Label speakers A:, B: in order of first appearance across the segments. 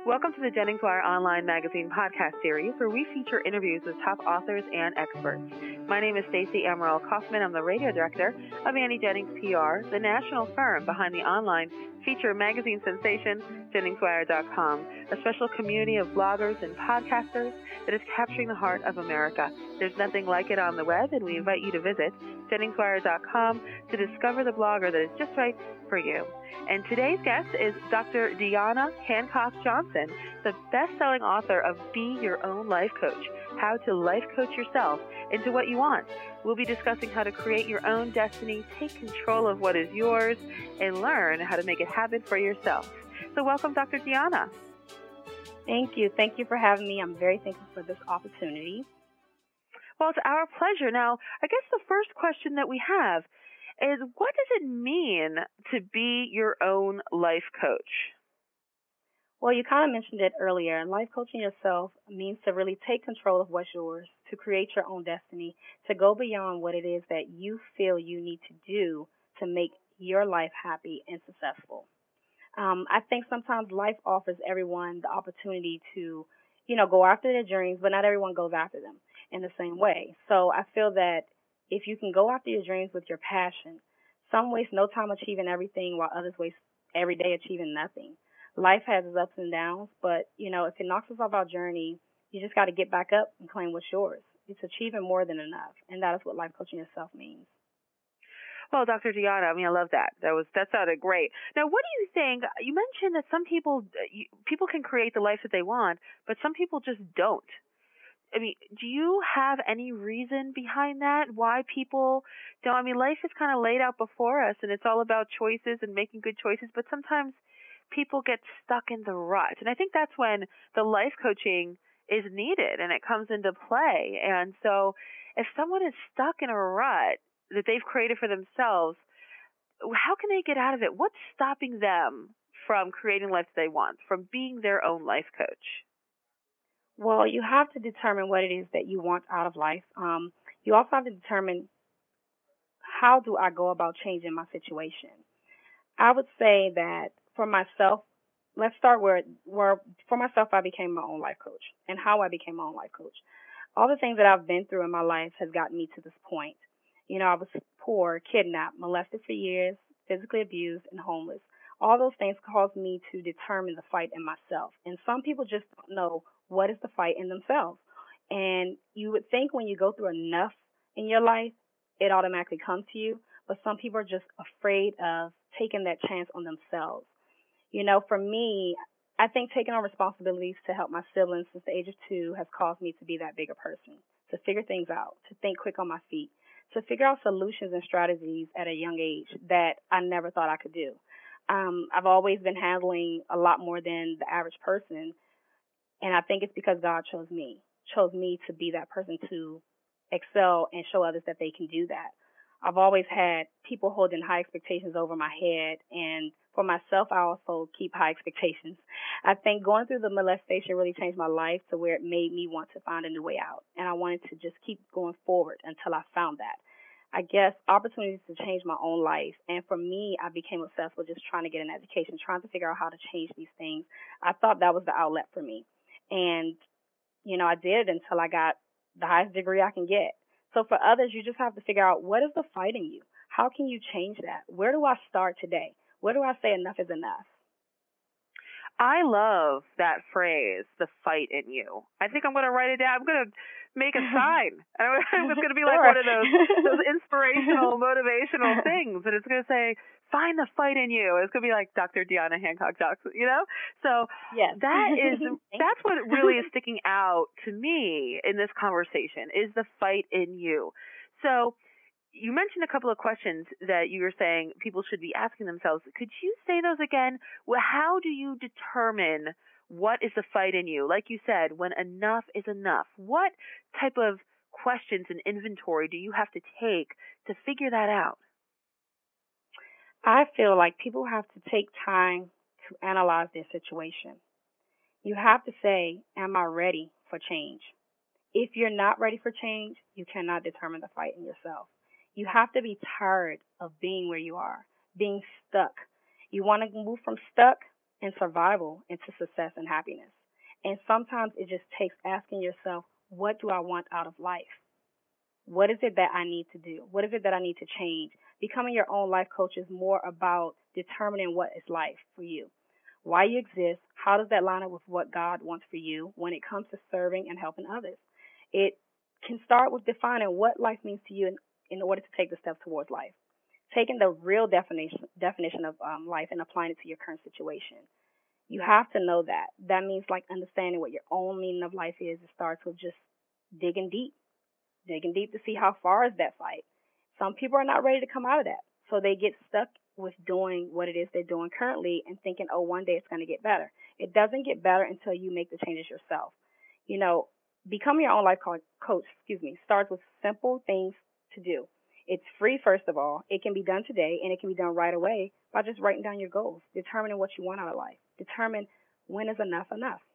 A: Welcome to the Jennings-Wire Online Magazine podcast series, where we feature interviews with top authors and experts. My name is Stacey Amaral Kaufman. I'm the radio director of Annie Jennings PR, the national firm behind the online feature magazine sensation, JenningsWire.com, a special community of bloggers and podcasters that is capturing the heart of America. There's nothing like it on the web, and we invite you to visit JenningsWire.com to discover the blogger that is just right for you. And today's guest is Dr. Deanna Hancock Johnson, the best-selling author of Be Your Own Life Coach, How to Life Coach Yourself into What You Want. We'll be discussing how to create your own destiny, take control of what is yours, and learn how to make it happen for yourself. So welcome, Dr. Deanna.
B: Thank you. Thank you for having me. I'm very thankful for this opportunity.
A: Well, it's our pleasure. Now, I guess the first question that we have is, what does it mean to be your own life coach?
B: Well, you kind of mentioned it earlier. Life coaching yourself means to really take control of what's yours, to create your own destiny, to go beyond what it is that you feel you need to do to make your life happy and successful. I think sometimes life offers everyone the opportunity to, go after their dreams, but not everyone goes after them in the same way. So I feel that if you can go after your dreams with your passion, some waste no time achieving everything while others waste every day achieving nothing. Life has its ups and downs, but, if it knocks us off our journey, you just got to get back up and claim what's yours. It's achieving more than enough, and that is what life coaching yourself means.
A: Well, Dr. Deanna, I love that. That sounded great. Now, what do you think? You mentioned that some people can create the life that they want, but some people just don't. I mean, do you have any reason behind that? Why people don't? I mean, life is kind of laid out before us, and it's all about choices and making good choices, but sometimes people get stuck in the rut. And I think that's when the life coaching is needed and it comes into play. And so if someone is stuck in a rut that they've created for themselves, how can they get out of it? What's stopping them from creating the life they want, from being their own life coach?
B: Well, you have to determine what it is that you want out of life. You also have to determine, how do I go about changing my situation? I would say that for myself, let's start where for myself, I became my own life coach, and how I became my own life coach. All the things that I've been through in my life has gotten me to this point. I was poor, kidnapped, molested for years, physically abused, and homeless. All those things caused me to determine the fight in myself. And some people just don't know what is the fight in themselves. And you would think when you go through enough in your life, it automatically comes to you. But some people are just afraid of taking that chance on themselves. For me, I think taking on responsibilities to help my siblings since the age of 2 has caused me to be that bigger person, to figure things out, to think quick on my feet, to figure out solutions and strategies at a young age that I never thought I could do. I've always been handling a lot more than the average person, and I think it's because God chose me to be that person to excel and show others that they can do that. I've always had people holding high expectations over my head, and for myself, I also keep high expectations. I think going through the molestation really changed my life to where it made me want to find a new way out, and I wanted to just keep going forward until I found that. I guess opportunities to change my own life, and for me, I became obsessed with just trying to get an education, trying to figure out how to change these things. I thought that was the outlet for me, and I did it until I got the highest degree I can get. So for others, you just have to figure out, what is the fight in you? How can you change that? Where do I start today? Where do I say enough is enough?
A: I love that phrase, the fight in you. I think I'm going to write it down. I'm going to make a sign. It's going to be like one of those inspirational, motivational things. And it's going to say, find the fight in you. It's going to be like Dr. Deanna Hancock Johnson, So
B: yes.
A: That's what really is sticking out to me in this conversation, is the fight in you. So you mentioned a couple of questions that you were saying people should be asking themselves. Could you say those again? Well, how do you determine what is the fight in you? Like you said, when enough is enough, what type of questions and inventory do you have to take to figure that out?
B: I feel like people have to take time to analyze their situation. You have to say, am I ready for change? If you're not ready for change, you cannot determine the fight in yourself. You have to be tired of being where you are, being stuck. You want to move from stuck and survival into success and happiness. And sometimes it just takes asking yourself, what do I want out of life? What is it that I need to do? What is it that I need to change? Becoming your own life coach is more about determining what is life for you, why you exist, how does that line up with what God wants for you when it comes to serving and helping others. It can start with defining what life means to you in order to take the steps towards life. Taking the real definition of life and applying it to your current situation. You have to know that. That means like understanding what your own meaning of life is. It starts with just digging deep to see how far is that fight. Some people are not ready to come out of that, so they get stuck with doing what it is they're doing currently and thinking, oh, one day it's going to get better. It doesn't get better until you make the changes yourself. You know, becoming your own life coach, starts with simple things to do. It's free, first of all. It can be done today, and it can be done right away by just writing down your goals, determining what you want out of life, determine when is enough.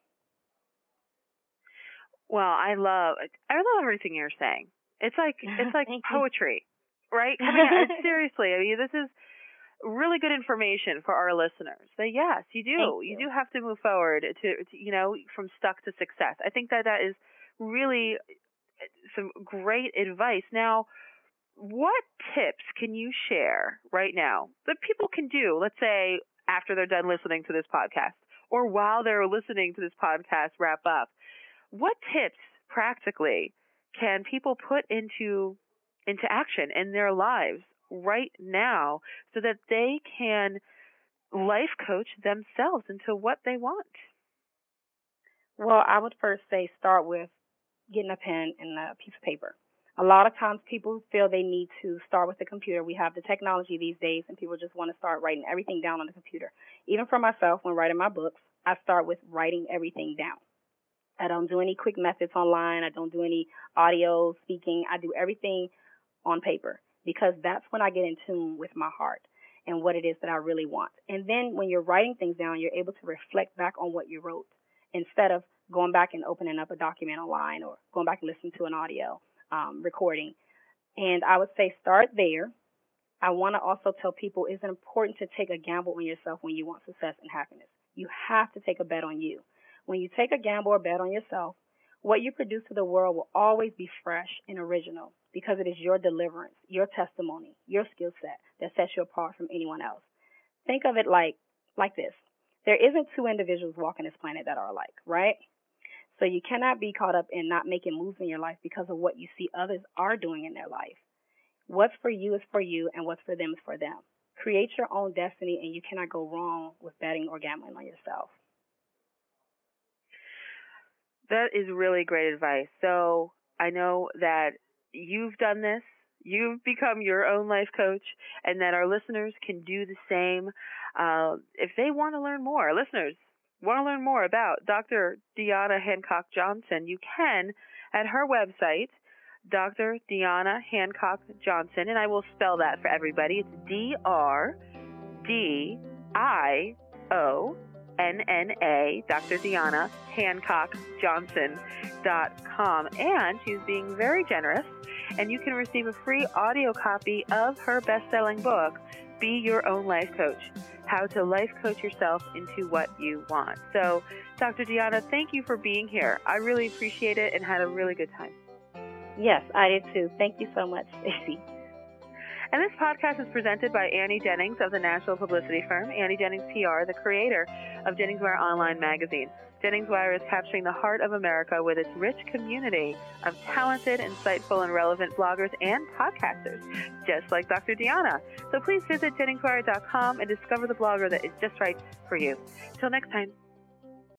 A: Well, I love everything you're saying. It's like poetry, right? Seriously, I mean, this is really good information for our listeners. That yes, you do have to move forward to from stuck to success. I think that is really some great advice. Now, what tips can you share right now that people can do, let's say, after they're done listening to this podcast or while they're listening to this podcast wrap up? What tips practically can people put into action in their lives right now so that they can life coach themselves into what they want?
B: Well, I would first say start with getting a pen and a piece of paper. A lot of times people feel they need to start with the computer. We have the technology these days, and people just want to start writing everything down on the computer. Even for myself, when writing my books, I start with writing everything down. I don't do any quick methods online. I don't do any audio speaking. I do everything on paper because that's when I get in tune with my heart and what it is that I really want. And then when you're writing things down, you're able to reflect back on what you wrote instead of going back and opening up a document online or going back and listening to an audio recording. And I would say start there. I want to also tell people it's important to take a gamble on yourself when you want success and happiness. You have to take a bet on you. When you take a gamble or bet on yourself, what you produce to the world will always be fresh and original because it is your deliverance, your testimony, your skill set that sets you apart from anyone else. Think of it like this. There isn't two individuals walking this planet that are alike, right? So you cannot be caught up in not making moves in your life because of what you see others are doing in their life. What's for you is for you, and what's for them is for them. Create your own destiny, and you cannot go wrong with betting or gambling on yourself.
A: That is really great advice. So I know that you've done this. You've become your own life coach, and that our listeners can do the same. If they want to learn more, listeners want to learn more about Dr. Deanna Hancock Johnson, you can at her website, Dr. Deanna Hancock Johnson, and I will spell that for everybody. It's DrDionna, Dr. Deanna Hancock Johnson.com. And she's being very generous, and you can receive a free audio copy of her best-selling book, Be Your Own Life Coach, How to Life Coach Yourself into What You Want. So, Dr. Deanna, thank you for being here. I really appreciate it and had a really good time.
B: Yes, I did too. Thank you so much, Stacey.
A: And this podcast is presented by Annie Jennings of the national publicity firm, Annie Jennings PR, the creator of Jennings Wire Online magazine. Jennings Wire is capturing the heart of America with its rich community of talented, insightful, and relevant bloggers and podcasters, just like Dr. Deanna. So please visit JenningsWire.com and discover the blogger that is just right for you. Till next time.